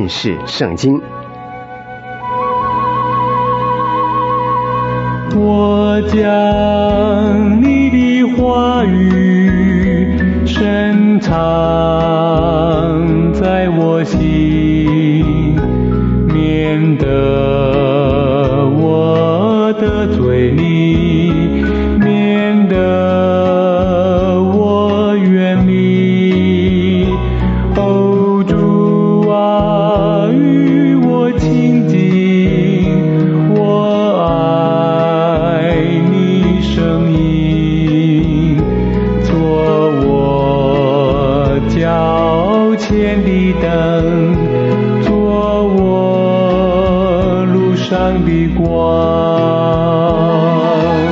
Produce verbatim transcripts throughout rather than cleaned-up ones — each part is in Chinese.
认识圣经。 我将你的话语深藏在我心，免得我得罪你，免得我远离。哦，主啊，与我亲近，我爱你声音，做我脚前的灯，做我路上的光。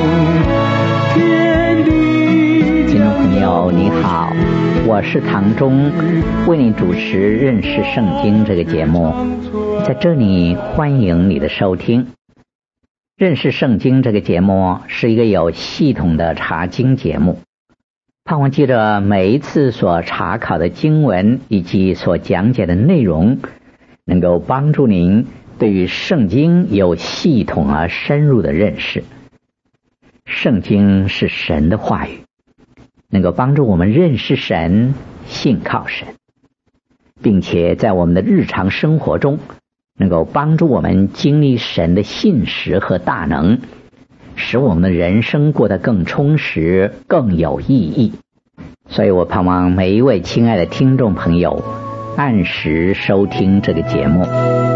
听众朋友你好，我是唐忠，为你主持认识圣经这个节目，在这里欢迎你的收听。认识圣经这个节目是一个有系统的查经节目，盼望记着每一次所查考的经文以及所讲解的内容，能够帮助您对于圣经有系统而深入的认识。圣经是神的话语，能够帮助我们认识神，信靠神，并且在我们的日常生活中能够帮助我们经历神的信实和大能，使我们的人生过得更充实，更有意义。所以我盼望每一位亲爱的听众朋友按时收听这个节目。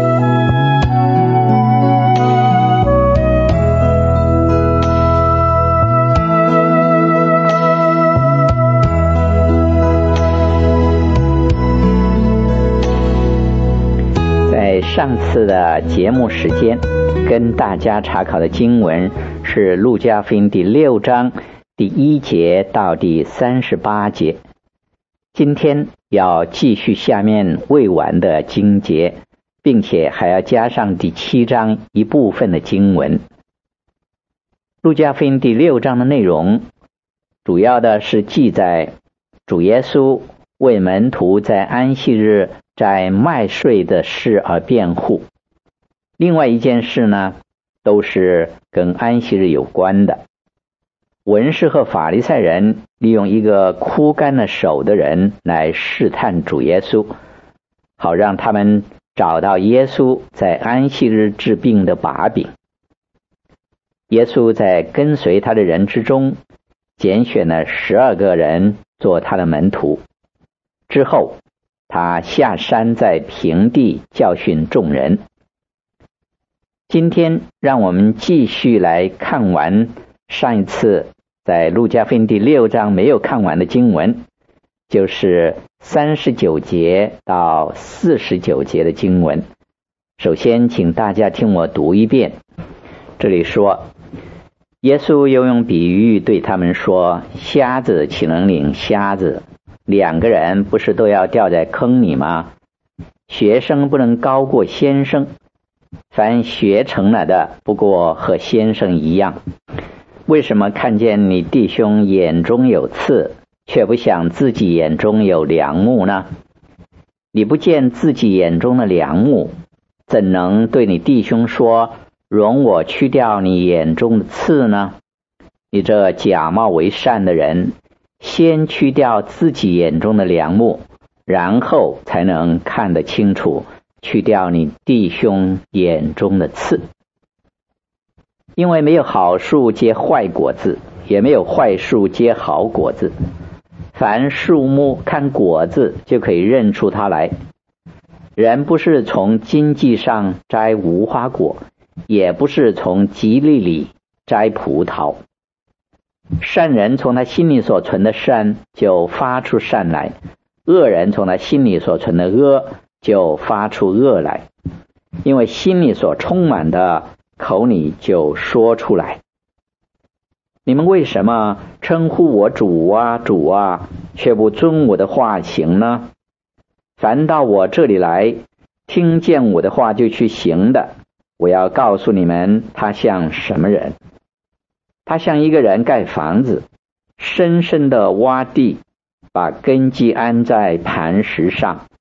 上次的节目时间跟大家查考的经文是路加福音第六章第一节到第三十八节，今天要继续下面未完的经节，并且还要加上第七章一部分的经文。路加福音第六章的内容主要的是记载主耶稣为门徒在安息日在麦穗的事而辩护。另外一件事呢，都是跟安息日有关的。文士和法利赛人利用一个枯干了手的人来试探主耶稣，好让他们找到耶稣在安息日治病的把柄。耶稣在跟随他的人之中拣选了十二个人做他的门徒，之后他下山在平地教训众人。今天让我们继续来看完上一次在路加福音第六章没有看完的经文，就是三十九节到四十九节的经文。首先请大家听我读一遍。这里说，耶稣又用比喻对他们说，瞎子岂能领瞎子？两个人不是都要掉在坑里吗？学生不能高过先生，凡学成了的不过和先生一样。为什么看见你弟兄眼中有刺，却不想自己眼中有梁木呢？你不见自己眼中的梁木，怎能对你弟兄说，容我去掉你眼中的刺呢？你这假冒为善的人，先去掉自己眼中的梁木，然后才能看得清楚，去掉你弟兄眼中的刺。因为没有好树结坏果子，也没有坏树结好果子。凡树木看果子就可以认出它来。人不是从荆棘上摘无花果，也不是从棘藜里摘葡萄。善人从他心里所存的善就发出善来，恶人从他心里所存的恶就发出恶来。因为心里所充满的，口里就说出来。你们为什么称呼我主啊主啊，却不遵我的话行呢？凡到我这里来，听见我的话就去行的，我要告诉你们，他像什么人？他像一个人盖房子，深深的挖地，把根基安在磐石上。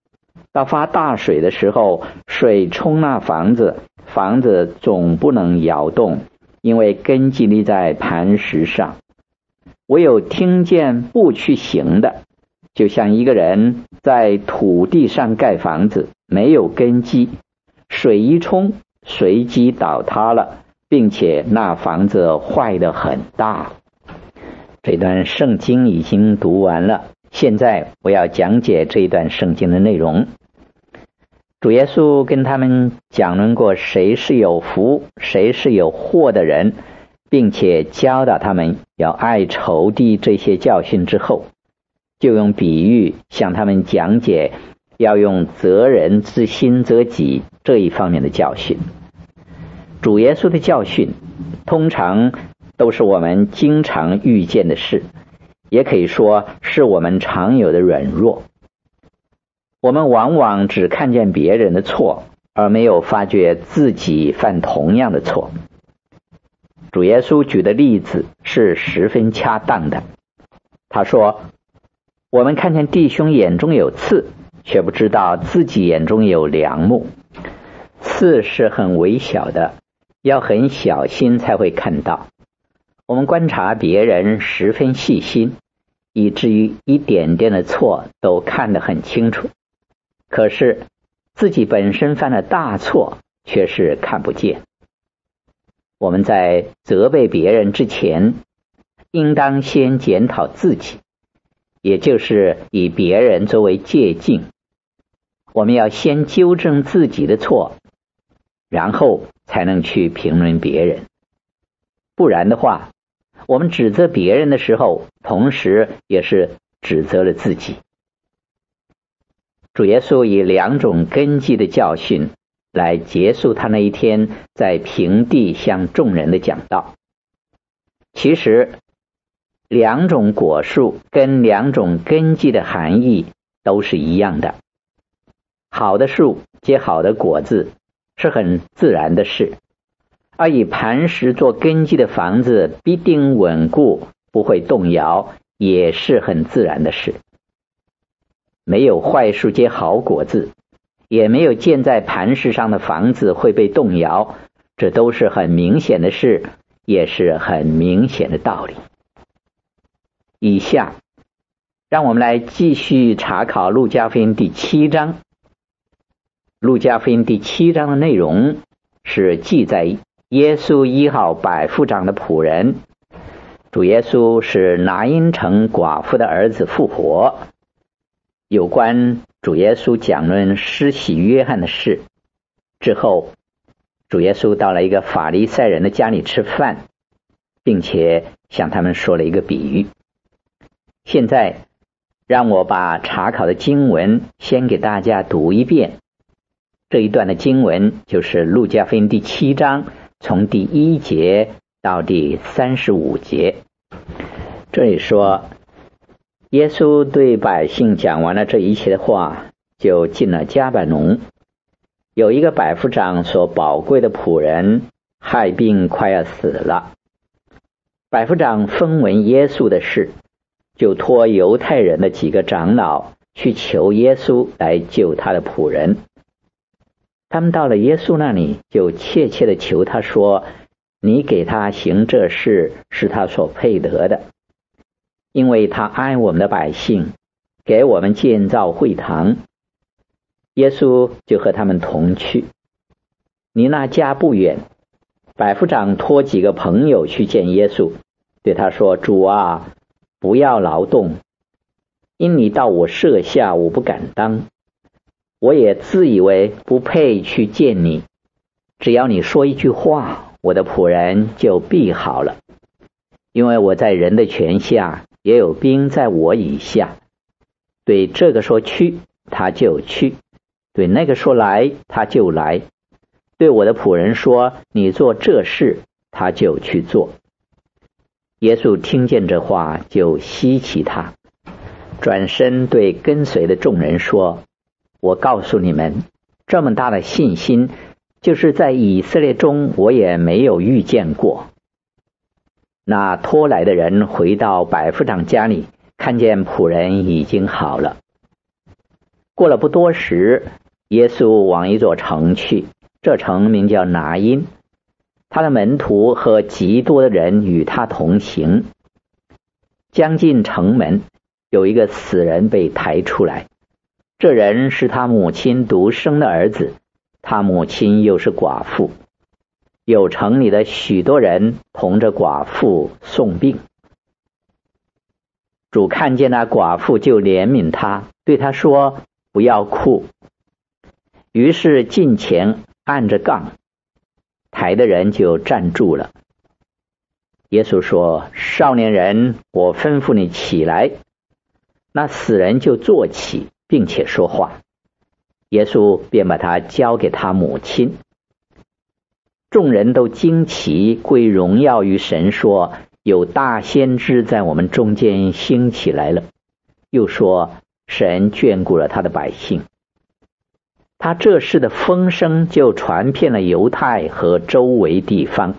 到发大水的时候，水冲那房子，房子总不能摇动，因为根基立在磐石上。唯有听见不去行的，就像一个人在土地上盖房子，没有根基，水一冲，随即倒塌了，并且那房子坏得很大。这段圣经已经读完了，现在我要讲解这一段圣经的内容。主耶稣跟他们讲论过谁是有福，谁是有祸的人，并且教导他们要爱仇敌这些教训之后，就用比喻向他们讲解要用责人之心责己这一方面的教训。主耶稣的教训通常都是我们经常遇见的事，也可以说是我们常有的软弱。我们往往只看见别人的错，而没有发觉自己犯同样的错。主耶稣举的例子是十分恰当的。他说，我们看见弟兄眼中有刺，却不知道自己眼中有梁木。刺是很微小的，要很小心才会看到。我们观察别人十分细心，以至于一点点的错都看得很清楚。可是自己本身犯了大错，却是看不见。我们在责备别人之前，应当先检讨自己，也就是以别人作为借镜。我们要先纠正自己的错，然后才能去评论别人。不然的话，我们指责别人的时候，同时也是指责了自己。主耶稣以两种根基的教训来结束他那一天在平地向众人的讲道。其实两种果树跟两种根基的含义都是一样的。好的树结好的果子是很自然的事，而以磐石做根基的房子必定稳固，不会动摇，也是很自然的事。没有坏树结好果子，也没有建在磐石上的房子会被动摇，这都是很明显的事，也是很明显的道理。以下让我们来继续查考路加福音第七章。路加福音第七章的内容是记载耶稣医好百夫长的仆人，主耶稣是拿因城寡妇的儿子复活，有关主耶稣讲论施洗约翰的事。之后主耶稣到了一个法利赛人的家里吃饭，并且向他们说了一个比喻。现在让我把查考的经文先给大家读一遍。这一段的经文就是路加福音第七章，从第一节到第三十五节。这里说，耶稣对百姓讲完了这一切的话，就进了迦百农。有一个百夫长所宝贵的仆人害病快要死了，百夫长分闻耶稣的事，就托犹太人的几个长老去求耶稣来救他的仆人。他们到了耶稣那里，就切切地求他说，你给他行这事是他所配得的，因为他爱我们的百姓，给我们建造会堂。耶稣就和他们同去。离那家不远，百夫长托几个朋友去见耶稣，对他说，主啊，不要劳动，因你到我舍下，我不敢当。我也自以为不配去见你，只要你说一句话，我的仆人就必好了。因为我在人的权下，也有兵在我以下。对这个说去，他就去；对那个说来，他就来；对我的仆人说，你做这事，他就去做。耶稣听见这话，就稀奇他，转身对跟随的众人说，我告诉你们，这么大的信心，就是在以色列中我也没有遇见过。那拖来的人回到百夫长家里，看见仆人已经好了。 过了不多时，耶稣往一座城去，这城名叫拿因。他的门徒和极多的人与他同行。将近城门，有一个死人被抬出来，这人是他母亲独生的儿子，他母亲又是寡妇。有城里的许多人同着寡妇送病。主看见那寡妇就怜悯他，对他说：不要哭。于是近前按着杠，抬的人就站住了。耶稣说：少年人，我吩咐你起来。那死人就坐起，并且说话。耶稣便把他交给他母亲。众人都惊奇，归荣耀于神，说：有大先知在我们中间兴起来了。又说：神眷顾了他的百姓。他这事的风声就传遍了犹太和周围地方。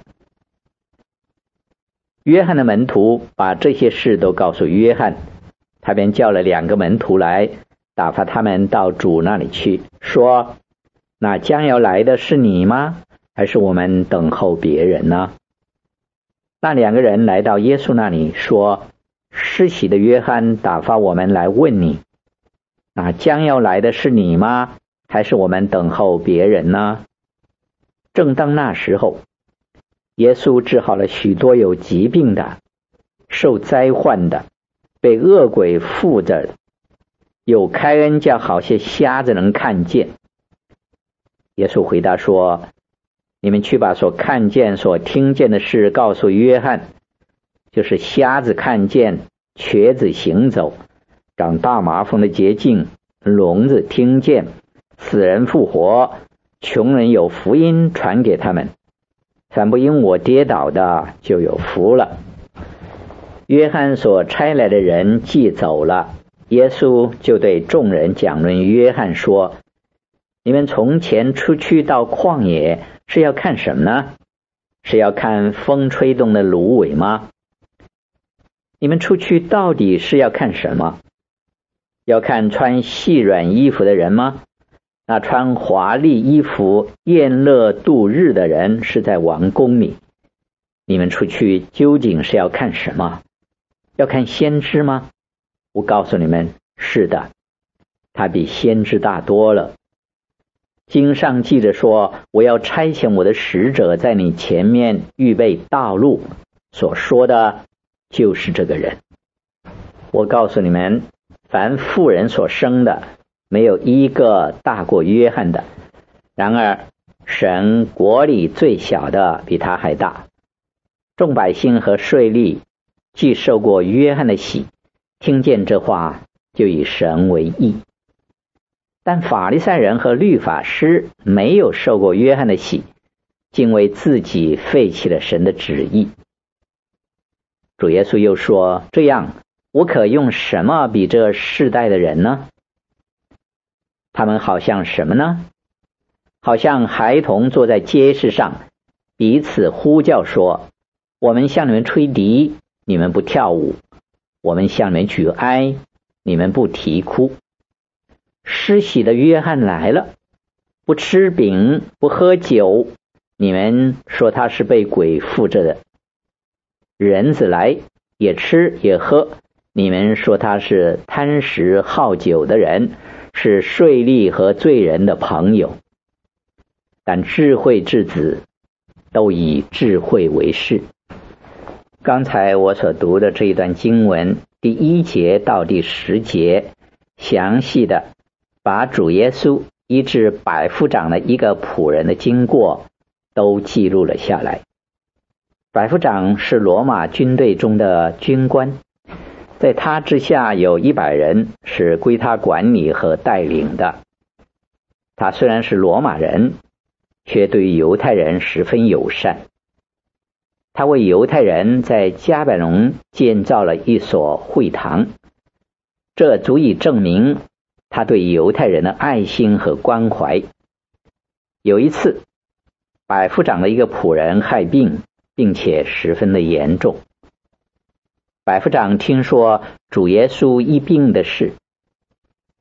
约翰的门徒把这些事都告诉约翰，他便叫了两个门徒来，打发他们到主那里去，说：那将要来的是你吗？还是我们等候别人呢？那两个人来到耶稣那里，说：施洗的约翰打发我们来问你，那将要来的是你吗？还是我们等候别人呢？正当那时候，耶稣治好了许多有疾病的、受灾患的、被恶鬼附着的，有开恩叫好些瞎子能看见。耶稣回答说：你们去把所看见所听见的事告诉约翰，就是瞎子看见，瘸子行走，长大麻风的洁净，聋子听见，死人复活，穷人有福音传给他们。凡不因我跌倒的，就有福了。约翰所差来的人既走了，耶稣就对众人讲论约翰说：你们从前出去到旷野，是要看什么呢？是要看风吹动的芦苇吗？你们出去到底是要看什么？要看穿细软衣服的人吗？那穿华丽衣服宴乐度日的人是在王宫里。你们出去究竟是要看什么？要看先知吗？我告诉你们，是的，他比先知大多了。经上记着说：我要差遣我的使者在你前面预备道路，所说的就是这个人。我告诉你们，凡妇人所生的，没有一个大过约翰的，然而神国里最小的比他还大。众百姓和税吏既受过约翰的洗，听见这话，就以神为义。但法利赛人和律法师没有受过约翰的洗，竟为自己废弃了神的旨意。主耶稣又说：这样，我可用什么比这世代的人呢？他们好像什么呢？好像孩童坐在街市上，彼此呼叫说：我们向你们吹笛，你们不跳舞；我们向你们举哀，你们不啼哭。施洗的约翰来了，不吃饼，不喝酒，你们说他是被鬼附着的。人子来，也吃也喝，你们说他是贪食好酒的人，是税吏和罪人的朋友。但智慧之子都以智慧为事。刚才我所读的这一段经文，第一节到第十节，详细的把主耶稣医治百夫长的一个仆人的经过都记录了下来。百夫长是罗马军队中的军官，在他之下有一百人是归他管理和带领的。他虽然是罗马人，却对犹太人十分友善。他为犹太人在迦百农建造了一所会堂，这足以证明他对犹太人的爱心和关怀。有一次，百夫长的一个仆人害病，并且十分的严重。百夫长听说主耶稣医病的事，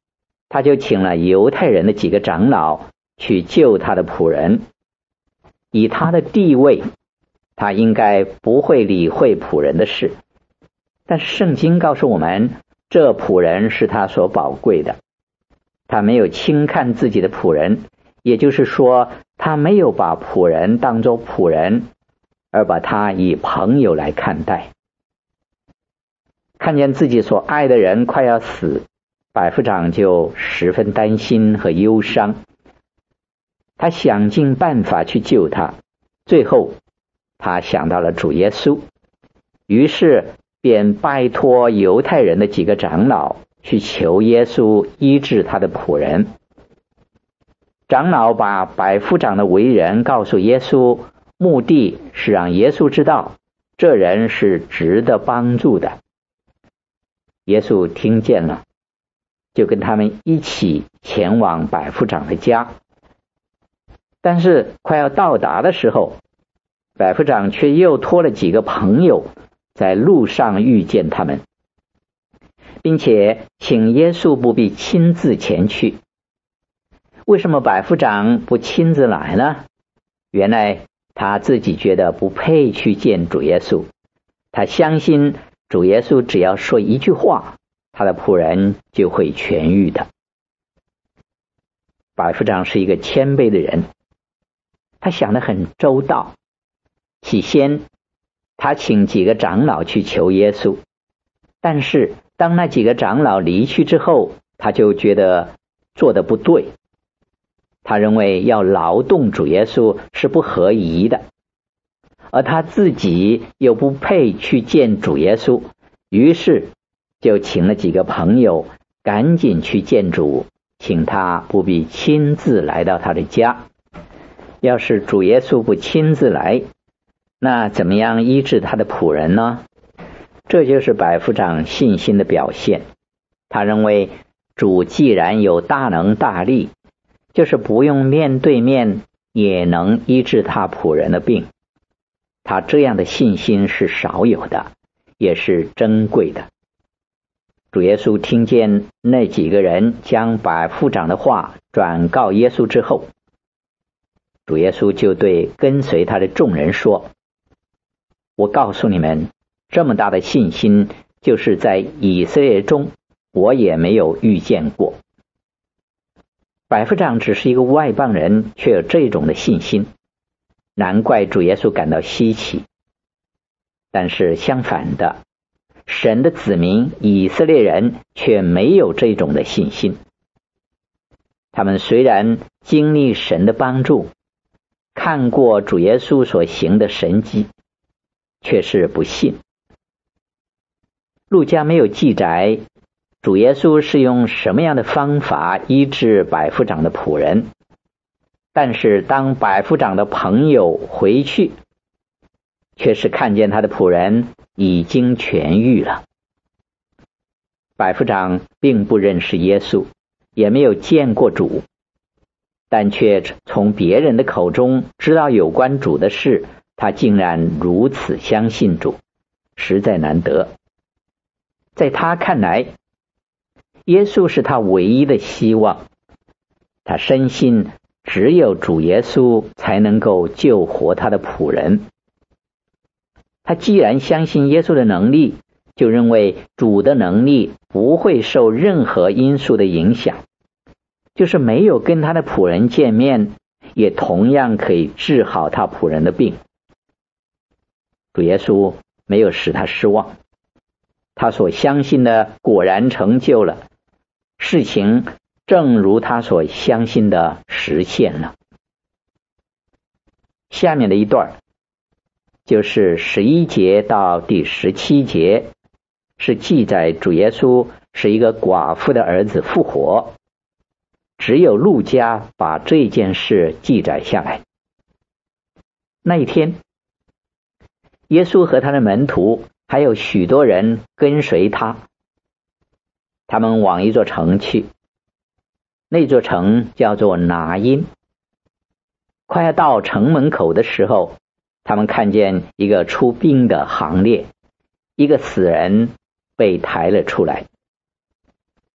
他就请了犹太人的几个长老去救他的仆人。以他的地位，他应该不会理会仆人的事，但是圣经告诉我们，这仆人是他所宝贵的，他没有轻看自己的仆人，也就是说，他没有把仆人当作仆人，而把他以朋友来看待。看见自己所爱的人快要死，百夫长就十分担心和忧伤，他想尽办法去救他，最后他想到了主耶稣，于是便拜托犹太人的几个长老去求耶稣医治他的仆人。长老把百夫长的为人告诉耶稣，目的是让耶稣知道这人是值得帮助的。耶稣听见了，就跟他们一起前往百夫长的家。但是快要到达的时候，百夫长却又托了几个朋友在路上遇见他们，并且请耶稣不必亲自前去。为什么百夫长不亲自来呢？原来他自己觉得不配去见主耶稣，他相信主耶稣只要说一句话，他的仆人就会痊愈的。百夫长是一个谦卑的人，他想得很周到。起先他请几个长老去求耶稣，但是当那几个长老离去之后，他就觉得做得不对，他认为要劳动主耶稣是不合宜的，而他自己又不配去见主耶稣，于是就请了几个朋友赶紧去见主，请他不必亲自来到他的家。要是主耶稣不亲自来，那怎么样医治他的仆人呢？这就是百夫长信心的表现。他认为主既然有大能大力，就是不用面对面也能医治他仆人的病。他这样的信心是少有的，也是珍贵的。主耶稣听见那几个人将百夫长的话转告耶稣之后，主耶稣就对跟随他的众人说，我告诉你们，这么大的信心，就是在以色列中我也没有遇见过。百夫长只是一个外邦人，却有这种的信心，难怪主耶稣感到稀奇。但是相反的，神的子民以色列人却没有这种的信心。他们虽然经历神的帮助，看过主耶稣所行的神迹，却是不信。路加没有记载主耶稣是用什么样的方法医治百夫长的仆人，但是当百夫长的朋友回去，却是看见他的仆人已经痊愈了。百夫长并不认识耶稣，也没有见过主，但却从别人的口中知道有关主的事，他竟然如此相信主，实在难得。在他看来，耶稣是他唯一的希望，他深信只有主耶稣才能够救活他的仆人。他既然相信耶稣的能力，就认为主的能力不会受任何因素的影响，就是没有跟他的仆人见面，也同样可以治好他仆人的病。主耶稣没有使他失望，他所相信的果然成就了，事情正如他所相信的实现了。下面的一段就是十一节到第十七节，是记载主耶稣是一个寡妇的儿子复活，只有路加把这件事记载下来。那一天，耶稣和他的门徒还有许多人跟随他，他们往一座城去，那座城叫做拿因。快要到城门口的时候，他们看见一个出殡的行列，一个死人被抬了出来。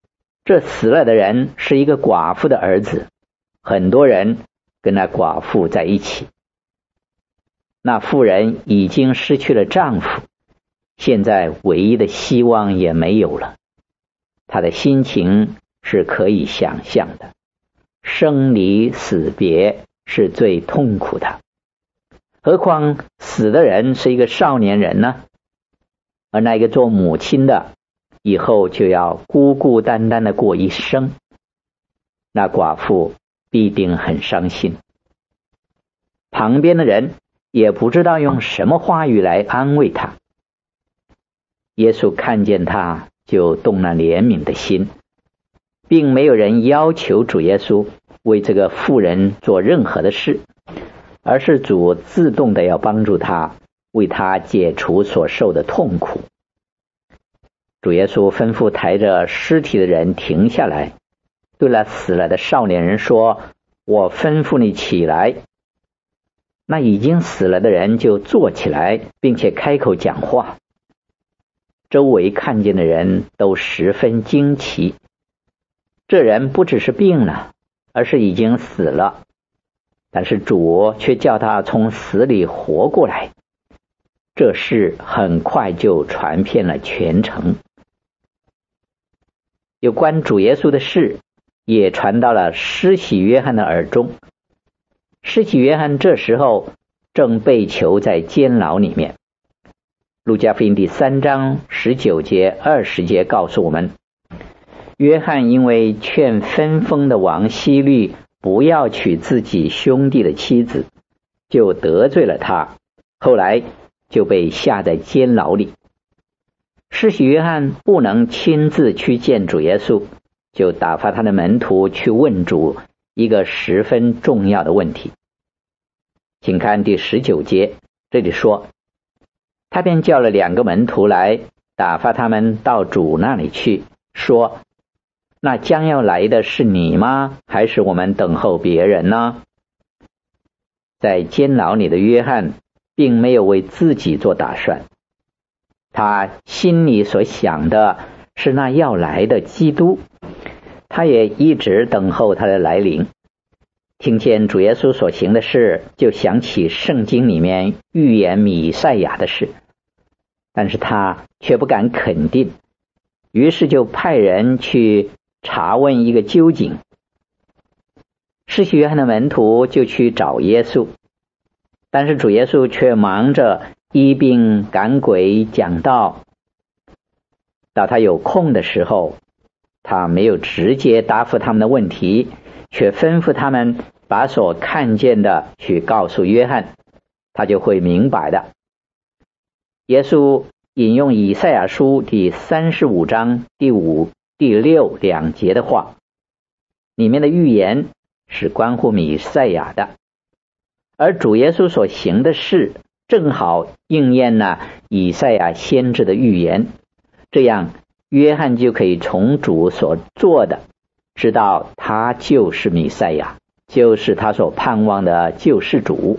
这死了的人是一个寡妇的儿子，很多人跟那寡妇在一起。那妇人已经失去了丈夫，现在唯一的希望也没有了。她的心情是可以想象的，生离死别是最痛苦的，何况死的人是一个少年人呢？而那个做母亲的以后就要孤孤单单的过一生，那寡妇必定很伤心。旁边的人也不知道用什么话语来安慰他。耶稣看见他就动了怜悯的心，并没有人要求主耶稣为这个妇人做任何的事，而是主自动的要帮助他，为他解除所受的痛苦。主耶稣吩咐抬着尸体的人停下来，对那死了的少年人说：我吩咐你起来。那已经死了的人就坐起来，并且开口讲话。周围看见的人都十分惊奇，这人不只是病了，而是已经死了，但是主却叫他从死里活过来。这事很快就传遍了全城。有关主耶稣的事也传到了施洗约翰的耳中。施洗约翰这时候正被囚在监牢里面。路加福音第三章十九节二十节告诉我们，约翰因为劝分封的王希律不要娶自己兄弟的妻子，就得罪了他，后来就被下在监牢里。施洗约翰不能亲自去见主耶稣，就打发他的门徒去问主一个十分重要的问题。请看第十九节，这里说，他便叫了两个门徒来，打发他们到主那里去，说：那将要来的是你吗？还是我们等候别人呢？在监牢里的约翰并没有为自己做打算，他心里所想的是那要来的基督，他也一直等候他的来临。听见主耶稣所行的事，就想起圣经里面预言弥赛亚的事，但是他却不敢肯定，于是就派人去查问一个究竟。施洗约翰的门徒就去找耶稣，但是主耶稣却忙着医病赶鬼讲道。到他有空的时候，他没有直接答复他们的问题，却吩咐他们把所看见的去告诉约翰，他就会明白的。耶稣引用以赛亚书第三十五章第五、第六两节的话，里面的预言是关乎弥赛亚的，而主耶稣所行的事正好应验了以赛亚先知的预言，这样约翰就可以从主所做的知道他就是弥赛亚，就是他所盼望的救世主。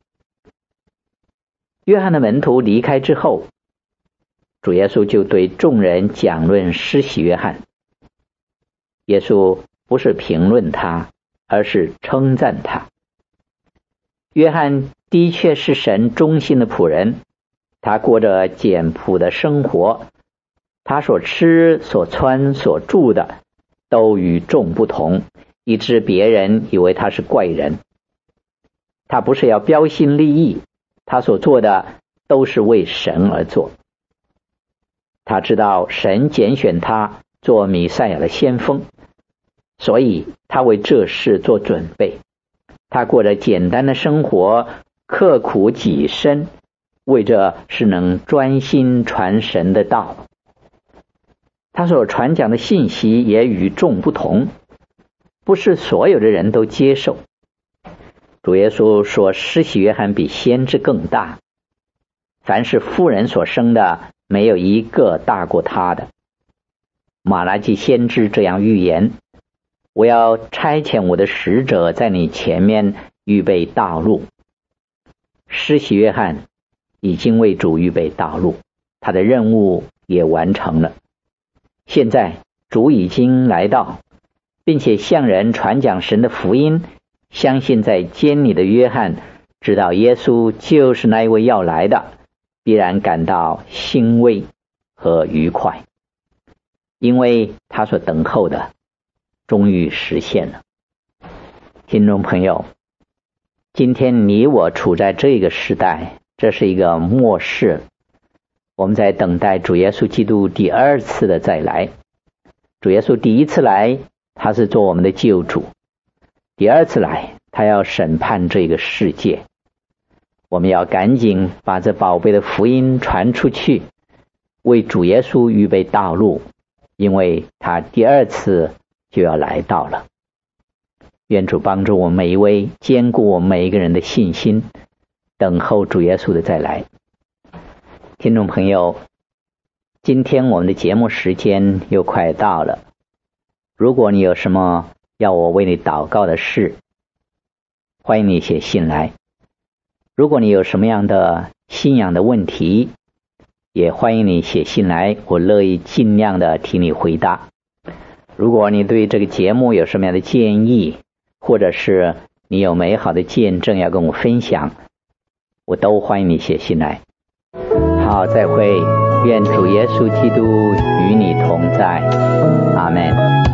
约翰的门徒离开之后，主耶稣就对众人讲论施洗约翰。耶稣不是评论他，而是称赞他。约翰的确是神忠心的仆人，他过着简朴的生活，他所吃所穿所住的都与众不同，以致别人以为他是怪人。他不是要标新立异，他所做的都是为神而做。他知道神拣选他做弥赛亚的先锋，所以他为这事做准备。他过着简单的生活，刻苦己身，为着是能专心传神的道。他所传讲的信息也与众不同，不是所有的人都接受。主耶稣说施洗约翰比先知更大，凡是妇人所生的，没有一个大过他的。马拉基先知这样预言，我要差遣我的使者在你前面预备道路。施洗约翰已经为主预备道路，他的任务也完成了。现在主已经来到，并且向人传讲神的福音，相信在监里的约翰知道耶稣就是那一位要来的，必然感到欣慰和愉快，因为他所等候的终于实现了。听众朋友，今天你我处在这个时代，这是一个末世，我们在等待主耶稣基督第二次的再来。主耶稣第一次来，他是做我们的救主；第二次来，他要审判这个世界。我们要赶紧把这宝贝的福音传出去，为主耶稣预备道路，因为他第二次就要来到了。愿主帮助我们每一位，坚固我们每一个人的信心，等候主耶稣的再来。听众朋友，今天我们的节目时间又快到了，如果你有什么要我为你祷告的事，欢迎你写信来。如果你有什么样的信仰的问题，也欢迎你写信来，我乐意尽量的替你回答。如果你对这个节目有什么样的建议，或者是你有美好的见证要跟我分享，我都欢迎你写信来。好，再会，愿主耶稣基督与你同在，阿们。